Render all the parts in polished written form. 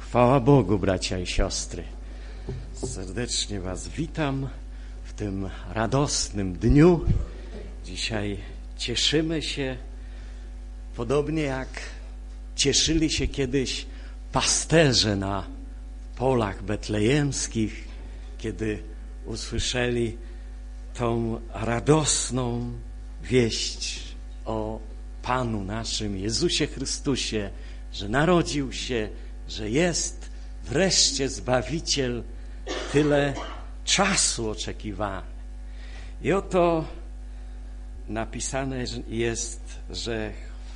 Chwała Bogu, bracia i siostry. Serdecznie was witam w tym radosnym dniu. Dzisiaj cieszymy się, podobnie jak cieszyli się kiedyś pasterze na polach betlejemskich, kiedy usłyszeli tą radosną wieść o Panu naszym Jezusie Chrystusie, że narodził się, że jest wreszcie Zbawiciel, tyle czasu oczekiwany. I oto napisane jest, że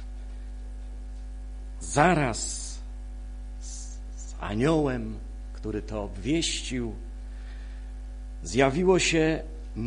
zaraz z aniołem, który to obwieścił, zjawiło się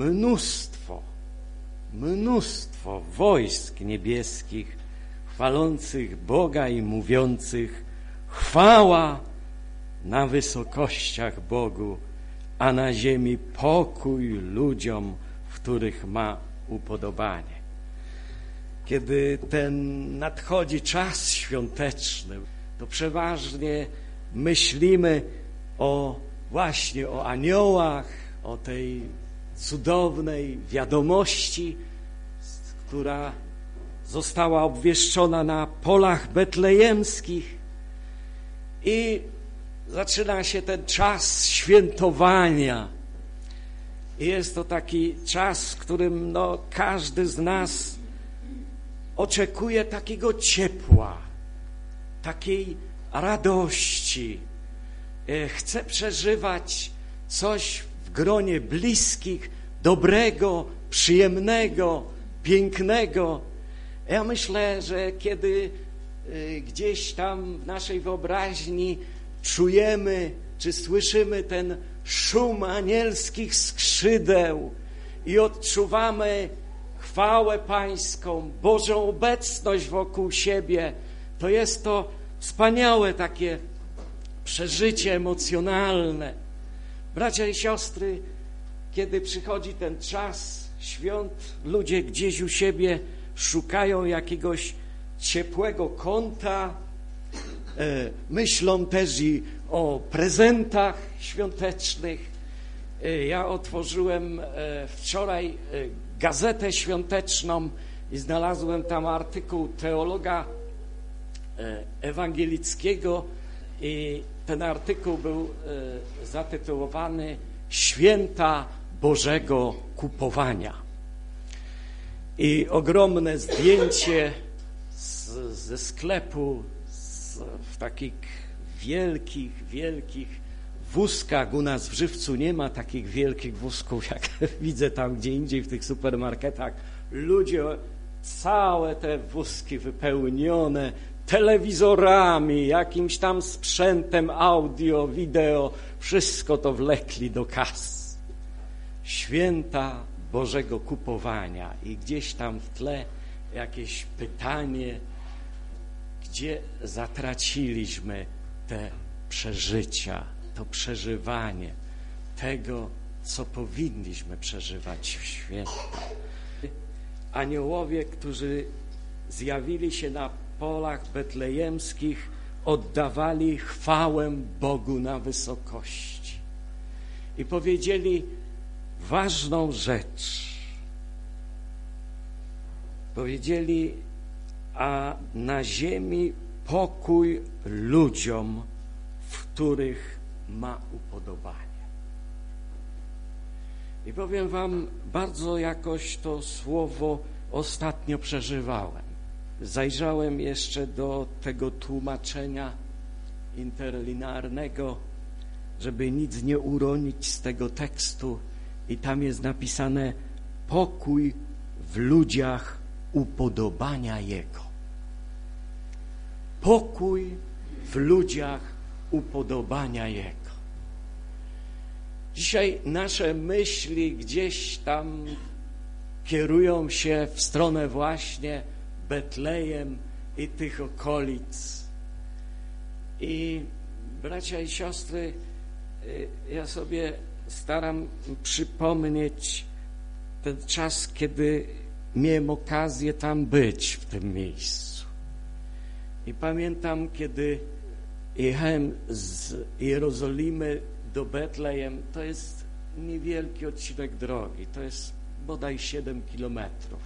mnóstwo wojsk niebieskich, chwalących Boga i mówiących: chwała na wysokościach Bogu, a na ziemi pokój ludziom, w których ma upodobanie. Kiedy ten nadchodzi czas świąteczny, to przeważnie myślimy właśnie o aniołach, o tej cudownej wiadomości, która została obwieszczona na polach betlejemskich, i zaczyna się ten czas świętowania. I jest to taki czas, w którym każdy z nas oczekuje takiego ciepła, takiej radości. Chce przeżywać coś w gronie bliskich, dobrego, przyjemnego, pięknego. Ja myślę, że kiedy gdzieś tam w naszej wyobraźni czujemy czy słyszymy ten szum anielskich skrzydeł i odczuwamy chwałę Pańską, Bożą obecność wokół siebie, to jest to wspaniałe takie przeżycie emocjonalne. Bracia i siostry, kiedy przychodzi ten czas świąt, ludzie gdzieś u siebie szukają jakiegoś ciepłego kąta, myślą też i o prezentach świątecznych. Ja otworzyłem wczoraj gazetę świąteczną i znalazłem tam artykuł teologa ewangelickiego i ten artykuł był zatytułowany Święta Bożego Kupowania. I ogromne zdjęcie ze sklepu w takich wielkich wózkach. U nas w Żywcu nie ma takich wielkich wózków, jak widzę tam gdzie indziej w tych supermarketach. Ludzie, całe te wózki wypełnione telewizorami, jakimś tam sprzętem audio, wideo, wszystko to wlekli do kas. Święta Bożego Kupowania. I gdzieś tam w tle jakieś pytanie, gdzie zatraciliśmy te przeżycia, to przeżywanie tego, co powinniśmy przeżywać w święta. Aniołowie, którzy zjawili się na polach betlejemskich, oddawali chwałę Bogu na wysokości i powiedzieli ważną rzecz. Powiedzieli: a na ziemi pokój ludziom, w których ma upodobanie. I powiem wam, bardzo jakoś to słowo ostatnio przeżywałem. Zajrzałem jeszcze do tego tłumaczenia interlinearnego, żeby nic nie uronić z tego tekstu, i tam jest napisane: pokój w ludziach upodobania Jego. Pokój w ludziach upodobania Jego. Dzisiaj nasze myśli gdzieś tam kierują się w stronę właśnie Betlejem i tych okolic. I bracia i siostry, ja sobie staram przypomnieć ten czas, kiedy miałem okazję tam być, w tym miejscu. I pamiętam, kiedy jechałem z Jerozolimy do Betlejem, to jest niewielki odcinek drogi, to jest bodaj 7 kilometrów.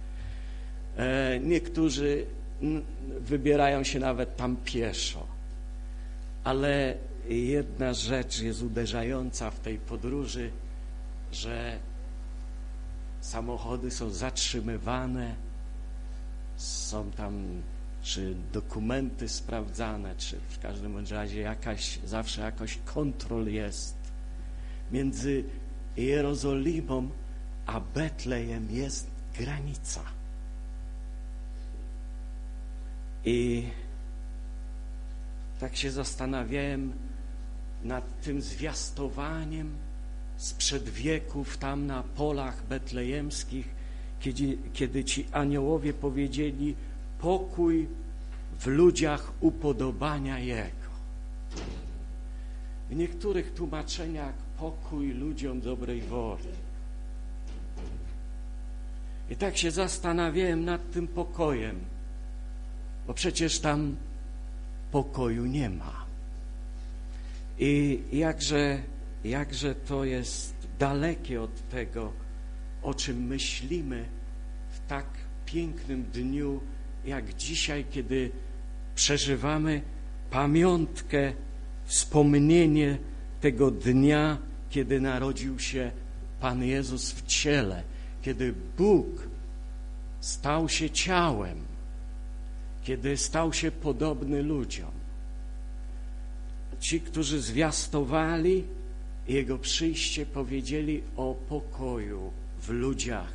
Niektórzy wybierają się nawet tam pieszo, ale jedna rzecz jest uderzająca w tej podróży, że samochody są zatrzymywane, są tam czy dokumenty sprawdzane, czy w każdym razie zawsze jakaś kontrol jest. Między Jerozolimą a Betlejem jest granica. I tak się zastanawiałem nad tym zwiastowaniem sprzed wieków tam na polach betlejemskich, kiedy ci aniołowie powiedzieli: pokój w ludziach upodobania Jego. W niektórych tłumaczeniach pokój ludziom dobrej woli. I tak się zastanawiałem nad tym pokojem, bo przecież tam pokoju nie ma. I jakże to jest dalekie od tego, o czym myślimy w tak pięknym dniu, jak dzisiaj, kiedy przeżywamy pamiątkę, wspomnienie tego dnia, kiedy narodził się Pan Jezus w ciele, kiedy Bóg stał się ciałem, kiedy stał się podobny ludziom. Ci, którzy zwiastowali Jego przyjście, powiedzieli o pokoju w ludziach.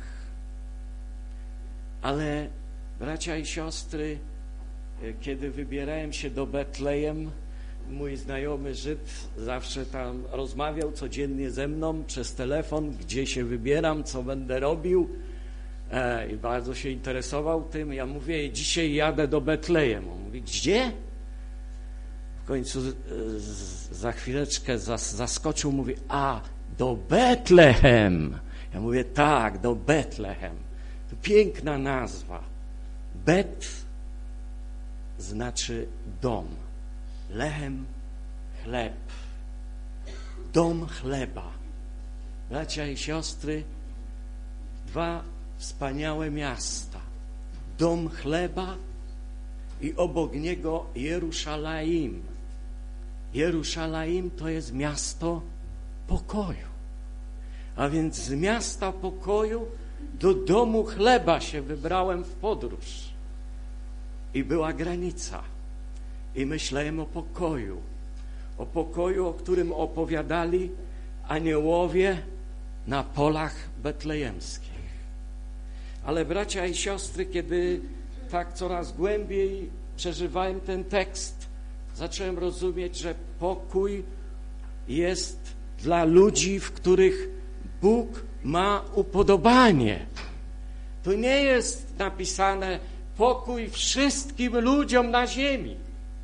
Ale bracia i siostry, kiedy wybierałem się do Betlejem, mój znajomy Żyd zawsze tam rozmawiał codziennie ze mną przez telefon, gdzie się wybieram, co będę robił, i bardzo się interesował tym. Ja mówię: dzisiaj jadę do Betlejem. On mówi: gdzie? W końcu za chwileczkę zaskoczył, mówi: a, do Betlehem. Ja mówię: tak, do Betlehem. To piękna nazwa. Bet znaczy dom. Lechem, chleb. Dom chleba. Bracia i siostry, dwa wspaniałe miasta. Dom chleba i obok niego Jeruszalaim. Jeruszalaim to jest miasto pokoju. A więc z miasta pokoju do domu chleba się wybrałem w podróż. I była granica. I myślałem o pokoju, o którym opowiadali aniołowie na polach betlejemskich. Ale bracia i siostry, kiedy tak coraz głębiej przeżywałem ten tekst, zacząłem rozumieć, że pokój jest dla ludzi, w których Bóg ma upodobanie. To nie jest napisane pokój wszystkim ludziom na ziemi.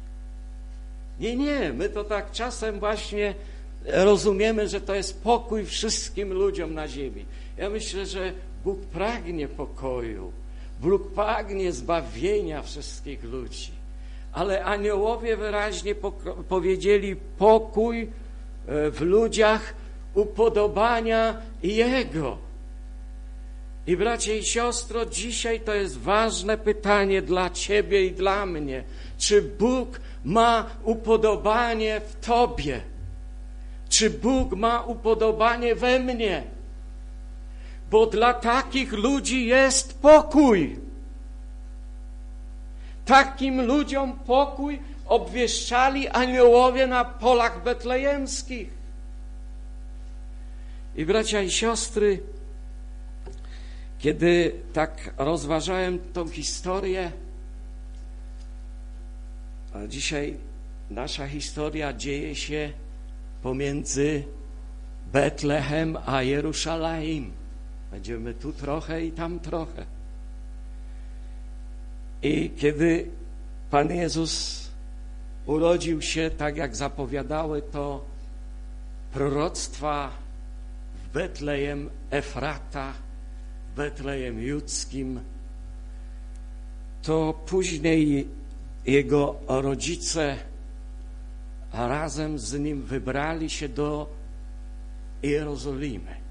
Nie, my to tak czasem właśnie rozumiemy, że to jest pokój wszystkim ludziom na ziemi. Ja myślę, że Bóg pragnie pokoju, Bóg pragnie zbawienia wszystkich ludzi. Ale aniołowie wyraźnie powiedzieli: pokój w ludziach upodobania Jego. I bracie i siostro, dzisiaj to jest ważne pytanie dla ciebie i dla mnie. Czy Bóg ma upodobanie w tobie? Czy Bóg ma upodobanie we mnie? Bo dla takich ludzi jest pokój. Takim ludziom pokój obwieszczali aniołowie na polach betlejemskich. I bracia i siostry, kiedy tak rozważałem tą historię, a dzisiaj nasza historia dzieje się pomiędzy Betlehem a Jeruszalaim. Będziemy tu trochę i tam trochę. I kiedy Pan Jezus urodził się, tak jak zapowiadały to proroctwa w Betlejem Efrata, w Betlejem Judzkim, to później jego rodzice a razem z nim wybrali się do Jerozolimy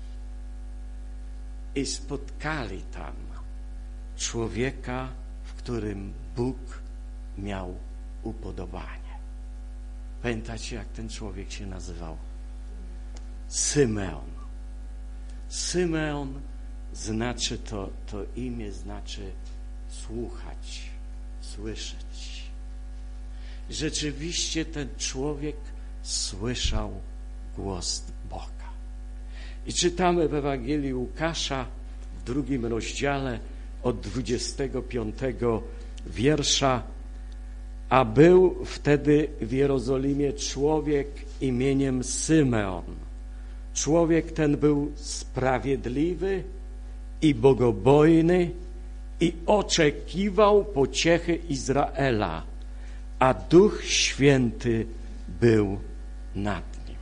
i spotkali tam człowieka, w którym Bóg miał upodobanie. Pamiętacie, jak ten człowiek się nazywał? Symeon. Symeon znaczy, to imię znaczy słuchać, słyszeć. Rzeczywiście ten człowiek słyszał głos Boga. I czytamy w Ewangelii Łukasza w 2 rozdziale od 25 wiersza: a był wtedy w Jerozolimie człowiek imieniem Symeon. Człowiek ten był sprawiedliwy i bogobojny i oczekiwał pociechy Izraela, a Duch Święty był nad nim.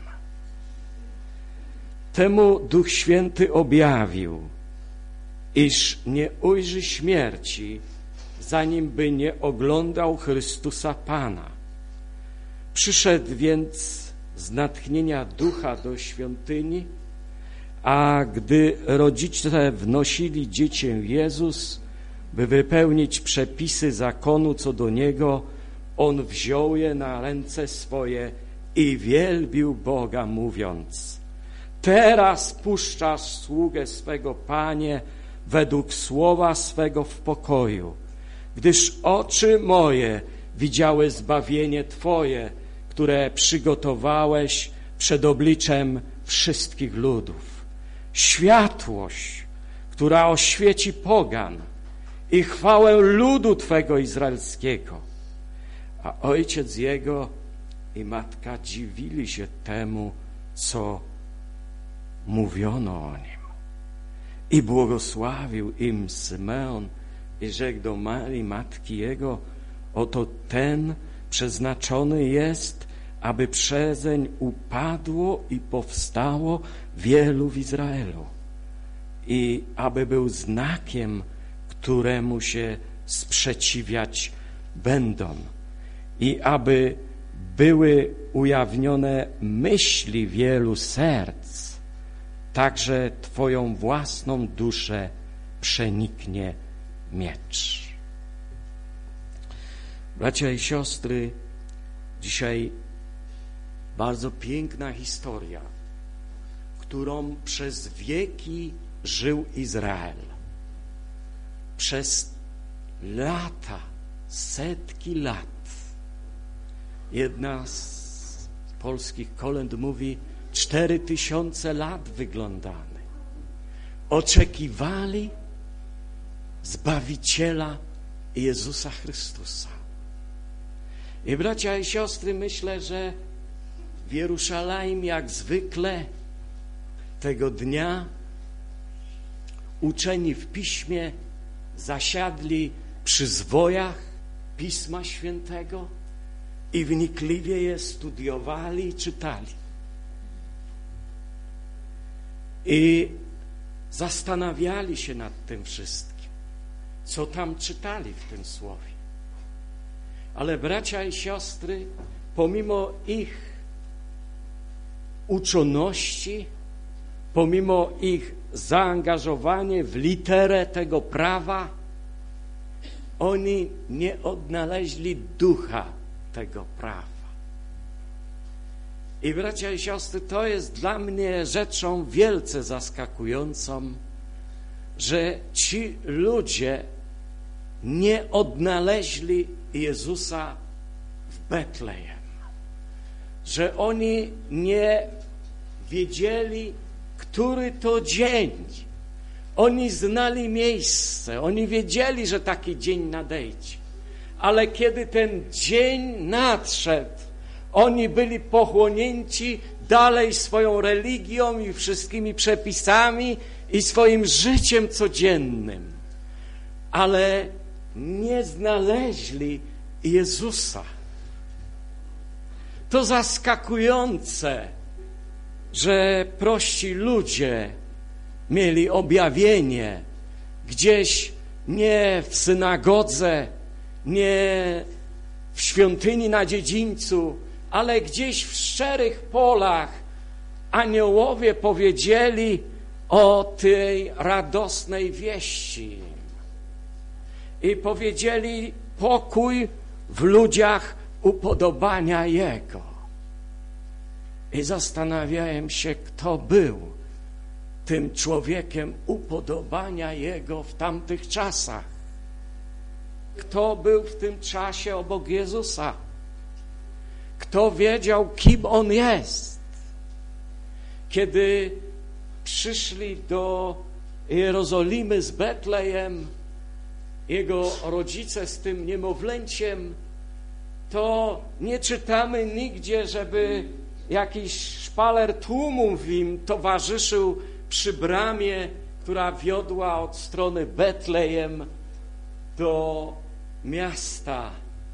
Temu Duch Święty objawił, iż nie ujrzy śmierci, zanim by nie oglądał Chrystusa Pana. Przyszedł więc z natchnienia Ducha do świątyni, a gdy rodzice wnosili dziecię Jezus, by wypełnić przepisy zakonu co do Niego, On wziął je na ręce swoje i wielbił Boga, mówiąc: teraz puszczasz sługę swego, Panie, według słowa swego w pokoju, gdyż oczy moje widziały zbawienie Twoje, które przygotowałeś przed obliczem wszystkich ludów. Światłość, która oświeci pogan i chwałę ludu Twego izraelskiego. A ojciec jego i matka dziwili się temu, co mówiono o nim. I błogosławił im Symeon i rzekł do Marii, matki jego: oto ten przeznaczony jest, aby przezeń upadło i powstało wielu w Izraelu i aby był znakiem, któremu się sprzeciwiać będą i aby były ujawnione myśli wielu serc, także Twoją własną duszę przeniknie miecz. Bracia i siostry, dzisiaj bardzo piękna historia, którą przez wieki żył Izrael. Przez lata, setki lat. Jedna z polskich kolęd mówi: 4000 lat wyglądamy. Oczekiwali Zbawiciela Jezusa Chrystusa. I bracia i siostry, myślę, że w Jerusalem jak zwykle tego dnia uczeni w Piśmie zasiadli przy zwojach Pisma Świętego i wnikliwie je studiowali i czytali. I zastanawiali się nad tym wszystkim, co tam czytali w tym słowie. Ale bracia i siostry, pomimo ich uczoności, pomimo ich zaangażowania w literę tego prawa, oni nie odnaleźli ducha tego prawa. I bracia i siostry, to jest dla mnie rzeczą wielce zaskakującą, że ci ludzie nie odnaleźli Jezusa w Betlejem, że oni nie wiedzieli, który to dzień. Oni znali miejsce, oni wiedzieli, że taki dzień nadejdzie. Ale kiedy ten dzień nadszedł, oni byli pochłonięci dalej swoją religią i wszystkimi przepisami i swoim życiem codziennym. Ale nie znaleźli Jezusa. To zaskakujące, że prości ludzie mieli objawienie gdzieś nie w synagodze, nie w świątyni na dziedzińcu, ale gdzieś w szczerych polach aniołowie powiedzieli o tej radosnej wieści i powiedzieli pokój w ludziach upodobania Jego. I zastanawiałem się, kto był tym człowiekiem upodobania Jego w tamtych czasach. Kto był w tym czasie obok Jezusa? Kto wiedział, kim On jest? Kiedy przyszli do Jerozolimy z Betlejem, Jego rodzice z tym niemowlęciem, to nie czytamy nigdzie, żeby jakiś szpaler tłumu im towarzyszył przy bramie, która wiodła od strony Betlejem do miasta.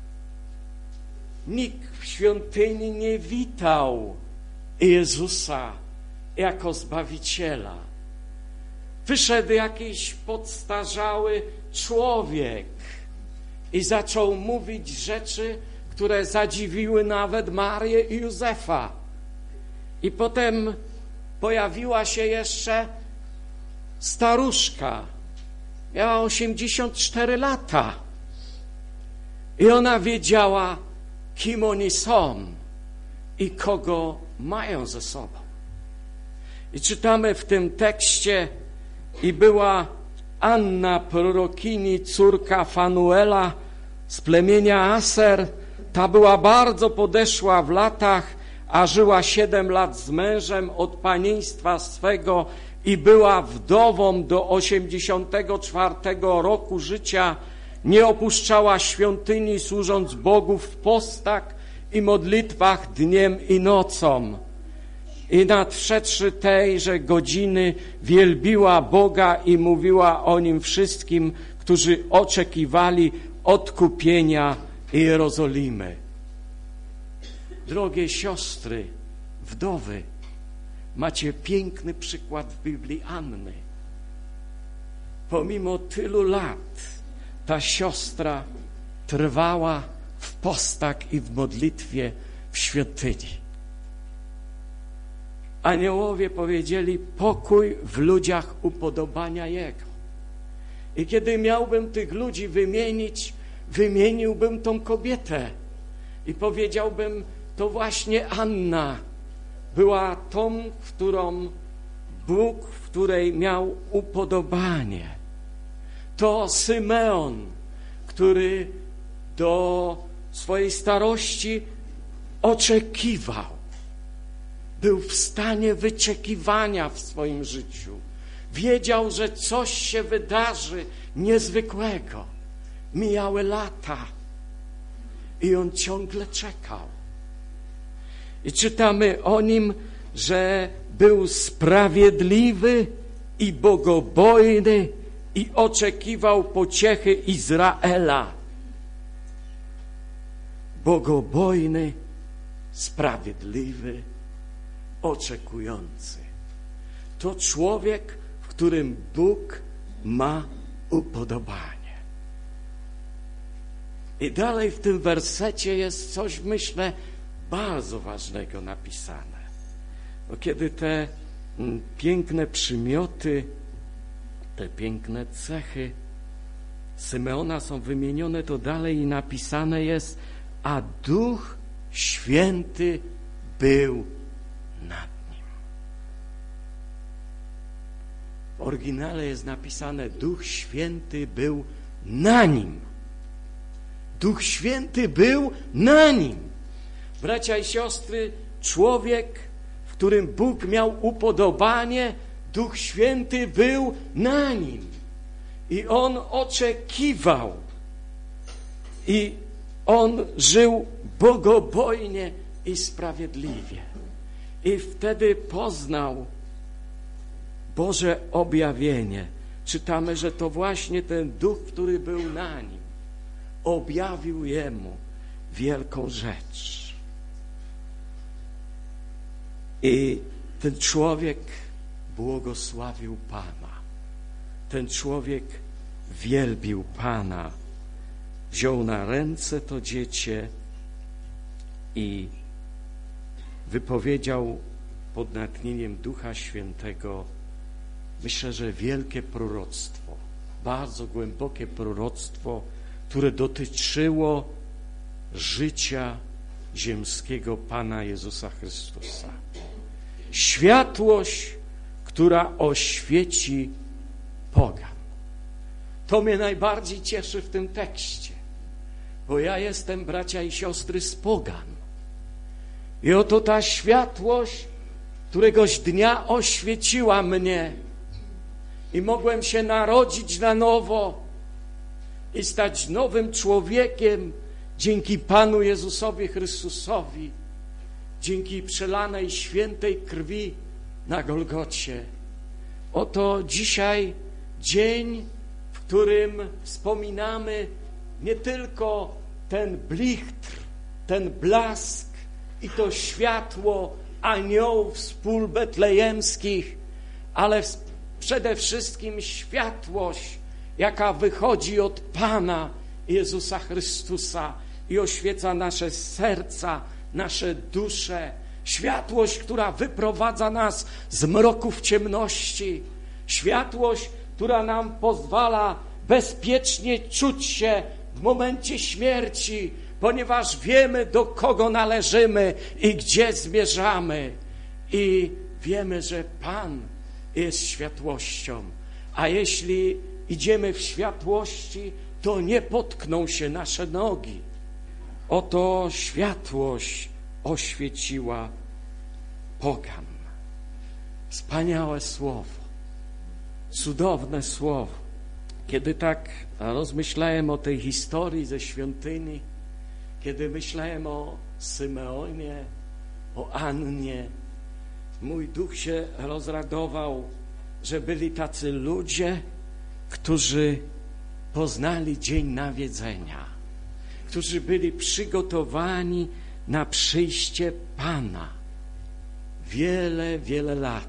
Nikt w świątyni nie witał Jezusa jako Zbawiciela. Wyszedł jakiś podstarzały człowiek i zaczął mówić rzeczy, które zadziwiły nawet Marię i Józefa. I potem pojawiła się jeszcze staruszka. Miała 84 lata. I ona wiedziała, kim oni są i kogo mają ze sobą. I czytamy w tym tekście: i była Anna, prorokini, córka Fanuela z plemienia Aser. Ta była bardzo podeszła w latach, a żyła 7 lat z mężem od panieństwa swego i była wdową do 84 roku życia. Nie opuszczała świątyni, służąc Bogu w postach i modlitwach dniem i nocą. I nadszedłszy tejże godziny wielbiła Boga i mówiła o Nim wszystkim, którzy oczekiwali odkupienia Jerozolimy. Drogie siostry, wdowy, macie piękny przykład w Biblii Anny. Pomimo tylu lat ta siostra trwała w postach i w modlitwie w świątyni. Aniołowie powiedzieli: pokój w ludziach upodobania Jego. I kiedy miałbym tych ludzi wymienić, wymieniłbym tą kobietę i powiedziałbym: to właśnie Anna była tą, w której miał upodobanie. To Symeon, który do swojej starości oczekiwał. Był w stanie wyczekiwania w swoim życiu. Wiedział, że coś się wydarzy niezwykłego. Mijały lata i on ciągle czekał. I czytamy o nim, że był sprawiedliwy i bogobojny i oczekiwał pociechy Izraela. Bogobojny, sprawiedliwy, oczekujący. To człowiek, w którym Bóg ma upodobanie. I dalej w tym wersecie jest coś, myślę, bardzo ważnego napisane. Bo kiedy te piękne przymioty, te piękne cechy Symeona są wymienione, to dalej napisane jest: a Duch Święty był nad nim. W oryginale jest napisane: Duch Święty był na nim. Duch Święty był na nim. Bracia i siostry, człowiek, w którym Bóg miał upodobanie, Duch Święty był na nim. I on oczekiwał. I on żył bogobojnie i sprawiedliwie. I wtedy poznał Boże objawienie. Czytamy, że to właśnie ten Duch, który był na nim, objawił jemu wielką rzecz. I ten człowiek błogosławił Pana. Ten człowiek wielbił Pana. Wziął na ręce to dziecię i wypowiedział pod natchnieniem Ducha Świętego, myślę, że wielkie proroctwo, bardzo głębokie proroctwo, które dotyczyło życia ziemskiego Pana Jezusa Chrystusa. Światłość, która oświeci pogan. To mnie najbardziej cieszy w tym tekście, bo ja jestem, bracia i siostry, z pogan. I oto ta światłość któregoś dnia oświeciła mnie i mogłem się narodzić na nowo i stać nowym człowiekiem dzięki Panu Jezusowi Chrystusowi, dzięki przelanej świętej krwi na Golgocie. Oto dzisiaj dzień, w którym wspominamy nie tylko ten blichtr, ten blask i to światło aniołów z pól betlejemskich, ale przede wszystkim światłość, jaka wychodzi od Pana Jezusa Chrystusa i oświeca nasze serca, nasze dusze. Światłość, która wyprowadza nas z mroków ciemności. Światłość, która nam pozwala bezpiecznie czuć się w momencie śmierci, ponieważ wiemy, do kogo należymy i gdzie zmierzamy. I wiemy, że Pan jest światłością. A jeśli idziemy w światłości, to nie potkną się nasze nogi. Oto światłość oświeciła pogan. Wspaniałe słowo, cudowne słowo. Kiedy tak rozmyślałem o tej historii ze świątyni, kiedy myślałem o Symeonie, o Annie, mój duch się rozradował, że byli tacy ludzie, którzy poznali dzień nawiedzenia, którzy byli przygotowani na przyjście Pana. Wiele, wiele lat,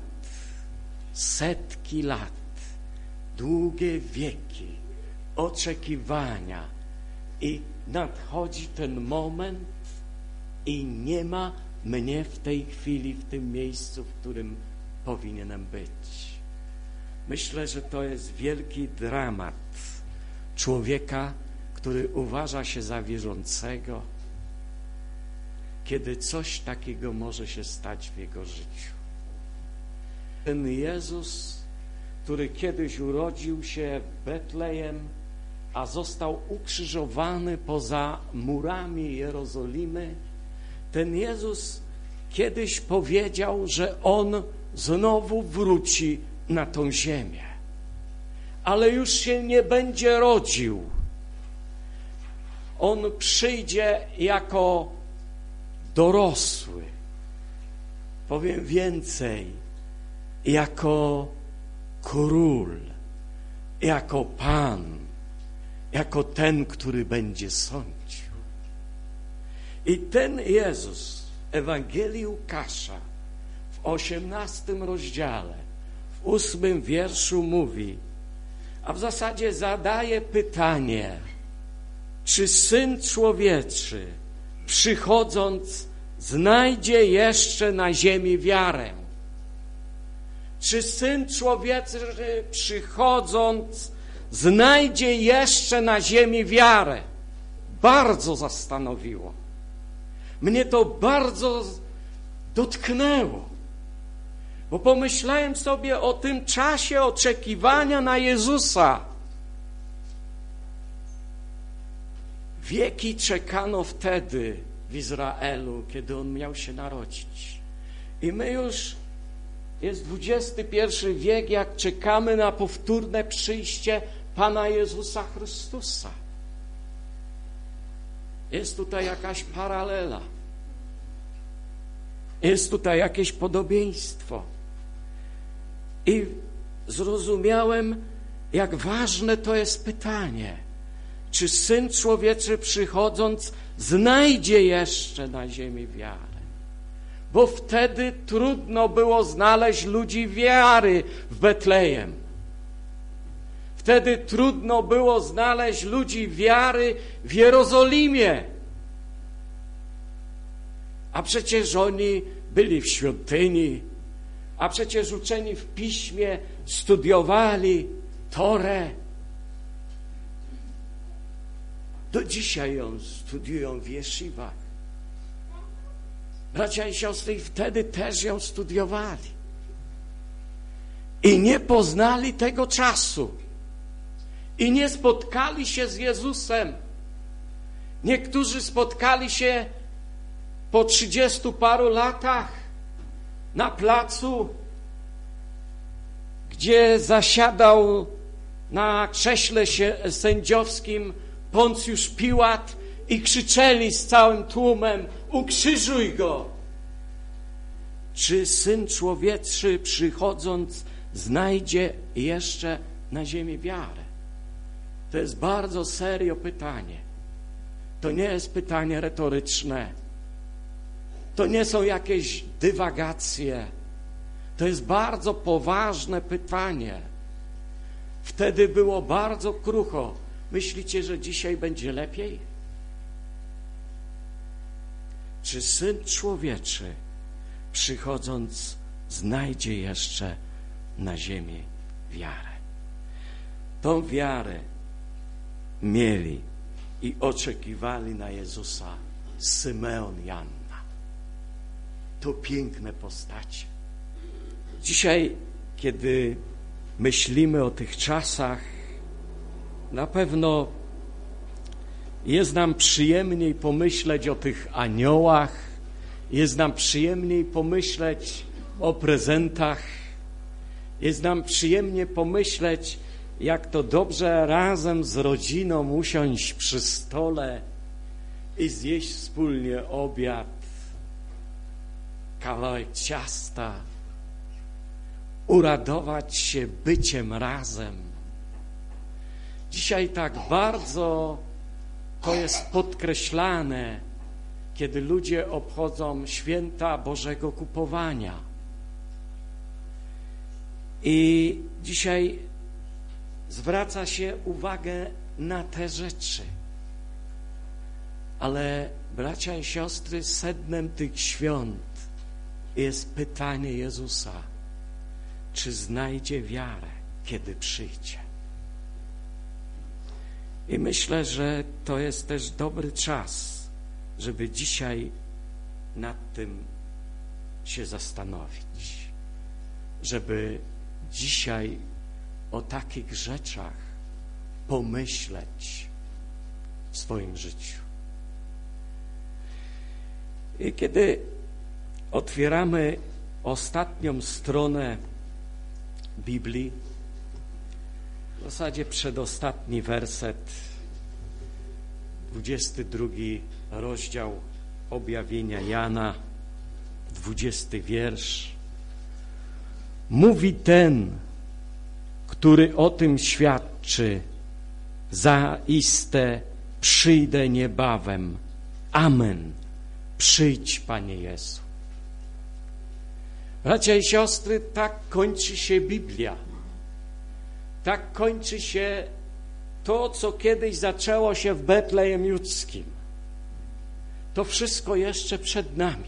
setki lat, długie wieki oczekiwania i nadchodzi ten moment i nie ma mnie w tej chwili, w tym miejscu, w którym powinienem być. Myślę, że to jest wielki dramat człowieka, który uważa się za wierzącego, kiedy coś takiego może się stać w jego życiu. Ten Jezus, który kiedyś urodził się w Betlejem, a został ukrzyżowany poza murami Jerozolimy, ten Jezus kiedyś powiedział, że On znowu wróci na tą ziemię, ale już się nie będzie rodził. On przyjdzie jako dorosły, powiem więcej, jako król, jako Pan, jako ten, który będzie sądził. I ten Jezus w Ewangelii Łukasza w 18 rozdziale, w 8 wierszu mówi, a w zasadzie zadaje pytanie, czy Syn Człowieczy przychodząc znajdzie jeszcze na ziemi wiarę? Czy Syn Człowieczy przychodząc znajdzie jeszcze na ziemi wiarę? Bardzo zastanowiło. Mnie to bardzo dotknęło, bo pomyślałem sobie o tym czasie oczekiwania na Jezusa. Wieki czekano wtedy w Izraelu, kiedy On miał się narodzić. I my już, jest XXI wiek, jak czekamy na powtórne przyjście Pana Jezusa Chrystusa. Jest tutaj jakaś paralela. Jest tutaj jakieś podobieństwo. I zrozumiałem, jak ważne to jest pytanie. Czy Syn Człowieczy przychodząc znajdzie jeszcze na ziemi wiarę? Bo wtedy trudno było znaleźć ludzi wiary w Betlejem. Wtedy trudno było znaleźć ludzi wiary w Jerozolimie. A przecież oni byli w świątyni, a przecież uczeni w Piśmie studiowali Torę. Do dzisiaj ją studiują w jeszywach. Bracia i siostry, wtedy też ją studiowali. I nie poznali tego czasu. I nie spotkali się z Jezusem. Niektórzy spotkali się po 30 paru latach na placu, gdzie zasiadał na krześle sędziowskim Poncjusz Piłat i krzyczeli z całym tłumem: ukrzyżuj go! Czy Syn Człowieczy, przychodząc, znajdzie jeszcze na ziemi wiarę? To jest bardzo serio pytanie. To nie jest pytanie retoryczne. To nie są jakieś dywagacje. To jest bardzo poważne pytanie. Wtedy było bardzo krucho. Myślicie, że dzisiaj będzie lepiej? Czy Syn Człowieczy, przychodząc, znajdzie jeszcze na ziemi wiarę? Tą wiarę mieli i oczekiwali na Jezusa Symeon i Anna. To piękne postacie. Dzisiaj, kiedy myślimy o tych czasach, na pewno jest nam przyjemniej pomyśleć o tych aniołach, jest nam przyjemniej pomyśleć o prezentach, jest nam przyjemnie pomyśleć, jak to dobrze razem z rodziną usiąść przy stole i zjeść wspólnie obiad, kawałek ciasta, uradować się byciem razem. Dzisiaj tak bardzo to jest podkreślane, kiedy ludzie obchodzą święta Bożego Kupowania. I dzisiaj zwraca się uwagę na te rzeczy. Ale bracia i siostry, sednem tych świąt jest pytanie Jezusa, czy znajdzie wiarę, kiedy przyjdzie. I myślę, że to jest też dobry czas, żeby dzisiaj nad tym się zastanowić, żeby dzisiaj o takich rzeczach pomyśleć w swoim życiu. I kiedy otwieramy ostatnią stronę Biblii, w zasadzie przedostatni werset, 22 rozdział objawienia Jana, 20 wiersz. Mówi ten, który o tym świadczy: zaiste przyjdę niebawem. Amen. Przyjdź, Panie Jezu. Bracia i siostry, tak kończy się Biblia. Tak kończy się to, co kiedyś zaczęło się w Betlejem Judzkim. To wszystko jeszcze przed nami.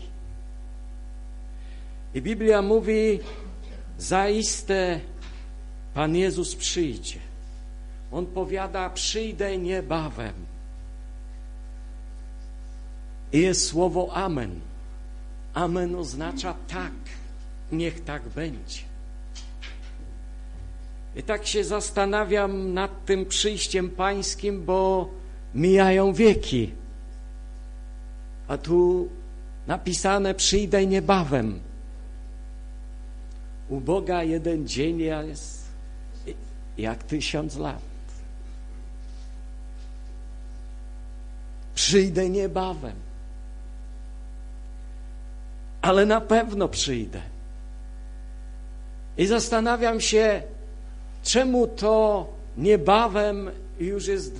I Biblia mówi: zaiste Pan Jezus przyjdzie. On powiada: przyjdę niebawem. I jest słowo amen. Amen oznacza tak. Niech tak będzie. I tak się zastanawiam nad tym przyjściem Pańskim, bo mijają wieki. A tu napisane: przyjdę niebawem. U Boga jeden dzień jest jak 1000 lat. Przyjdę niebawem. Ale na pewno przyjdę. I zastanawiam się, czemu to niebawem już jest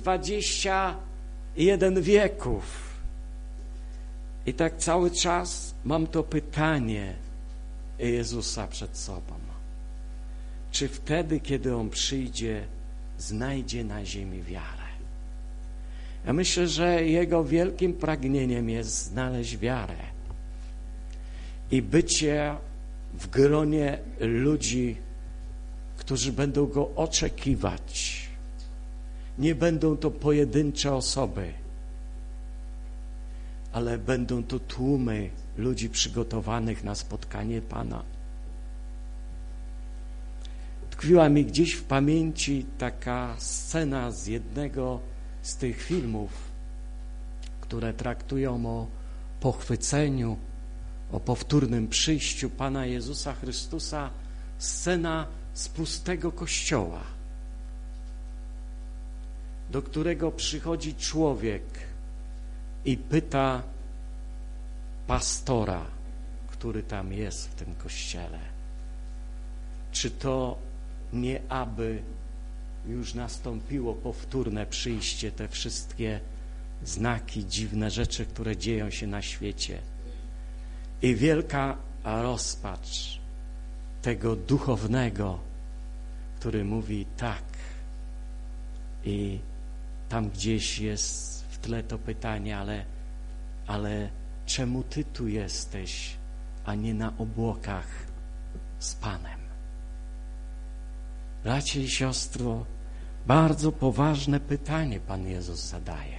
21 wieków. I tak cały czas mam to pytanie Jezusa przed sobą. Czy wtedy, kiedy On przyjdzie, znajdzie na ziemi wiarę? Ja myślę, że Jego wielkim pragnieniem jest znaleźć wiarę. i bycie w gronie ludzi, którzy będą Go oczekiwać. Nie będą to pojedyncze osoby, ale będą to tłumy ludzi przygotowanych na spotkanie Pana. Tkwiła mi gdzieś w pamięci taka scena z jednego z tych filmów, które traktują o pochwyceniu, o powtórnym przyjściu Pana Jezusa Chrystusa, scena z pustego kościoła, do którego przychodzi człowiek i pyta pastora, który tam jest w tym kościele, czy to nie aby już nastąpiło powtórne przyjście, te wszystkie znaki, dziwne rzeczy, które dzieją się na świecie. I wielka rozpacz tego duchownego, który mówi tak. I tam gdzieś jest w tle to pytanie, ale czemu Ty tu jesteś, a nie na obłokach z Panem? Bracie i siostro, bardzo poważne pytanie Pan Jezus zadaje.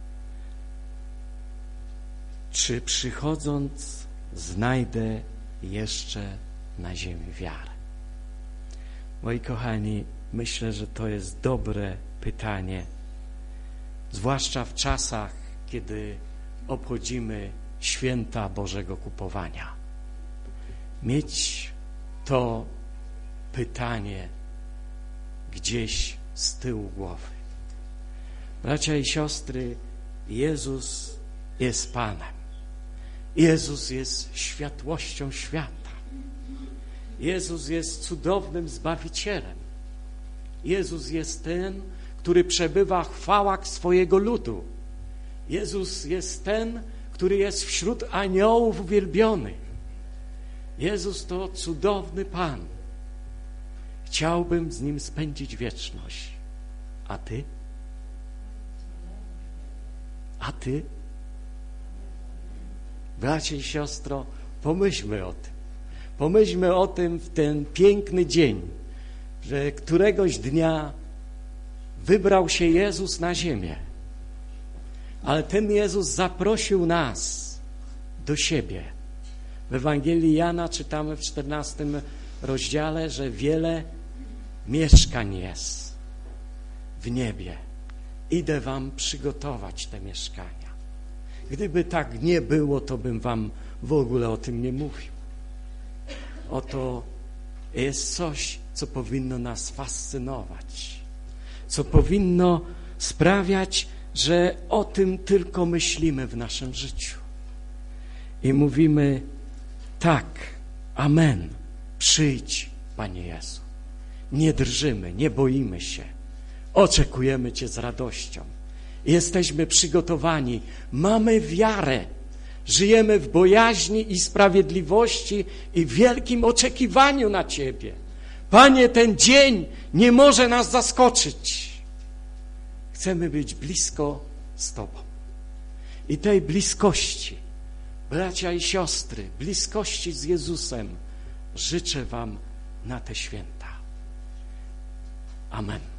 Czy przychodząc znajdę jeszcze na ziemi wiarę? Moi kochani, myślę, że to jest dobre pytanie, zwłaszcza w czasach, kiedy obchodzimy święta Bożego Kupowania. Mieć to pytanie gdzieś z tyłu głowy. Bracia i siostry, Jezus jest Panem. Jezus jest światłością świata. Jezus jest cudownym Zbawicielem. Jezus jest ten, który przebywa w chwałach swojego ludu. Jezus jest ten, który jest wśród aniołów uwielbiony. Jezus to cudowny Pan. Chciałbym z Nim spędzić wieczność. A Ty? A Ty? Bracie i siostro, pomyślmy o tym. Pomyślmy o tym w ten piękny dzień, że któregoś dnia wybrał się Jezus na ziemię. Ale ten Jezus zaprosił nas do siebie. W Ewangelii Jana czytamy w 14 rozdziale, że wiele mieszkań jest w niebie. Idę wam przygotować te mieszkania. Gdyby tak nie było, to bym wam w ogóle o tym nie mówił. Oto jest coś, co powinno nas fascynować, co powinno sprawiać, że o tym tylko myślimy w naszym życiu. I mówimy tak, amen, przyjdź, Panie Jezu. Nie drżymy, nie boimy się, oczekujemy Cię z radością. Jesteśmy przygotowani, mamy wiarę, żyjemy w bojaźni i sprawiedliwości i wielkim oczekiwaniu na Ciebie. Panie, ten dzień nie może nas zaskoczyć. Chcemy być blisko z Tobą. I tej bliskości, bracia i siostry, bliskości z Jezusem życzę wam na te święta. Amen.